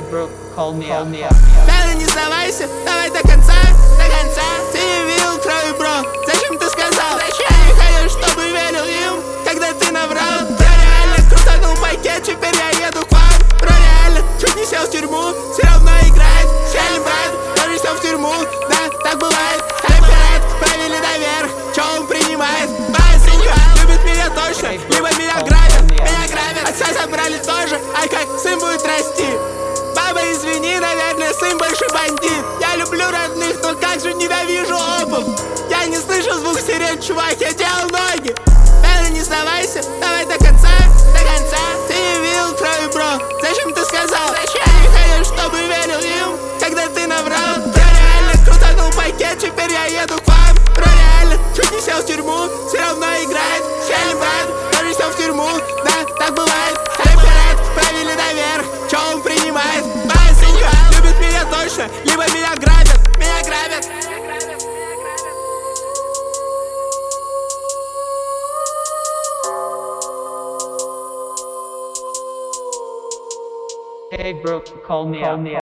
bro, call me up. Да, не сдавайся, давай до конца. Ты не видел крови, бро, зачем ты сказал? Я не хочу, чтобы верил им, когда ты наврал. Бро, реально крутанул пакет, теперь я еду к вам. Бро, реально, чуть не сел в тюрьму, все равно играет. Сели, брат, тоже сел в тюрьму, да, так бывает. Пират, провели наверх, чё он принимает? Моя сука, любит меня точно, либо меня грабят. Отца забрали тоже, а как сын будет расти? Баба, извини, наверное, сын больше бандит. Я люблю родных, но как же ненавижу обувь. Я не слышал звук сирен, чувак, я делал ноги. Да, не сдавайся, давай до конца. Ты не видел крови, бро, зачем ты сказал? Я не хочу, чтобы верил им, когда ты наврал. Бро, реально крутанул пакет, теперь я еду к вам. Бро, реально, чуть не сел в тюрьму, все равно играет. Сели, брат, тоже сел в тюрьму, да, так бывает. Пират, провели наверх, чё он принимает? Моя сука, любит меня точно, либо меня грабят. Hey bro, call me up.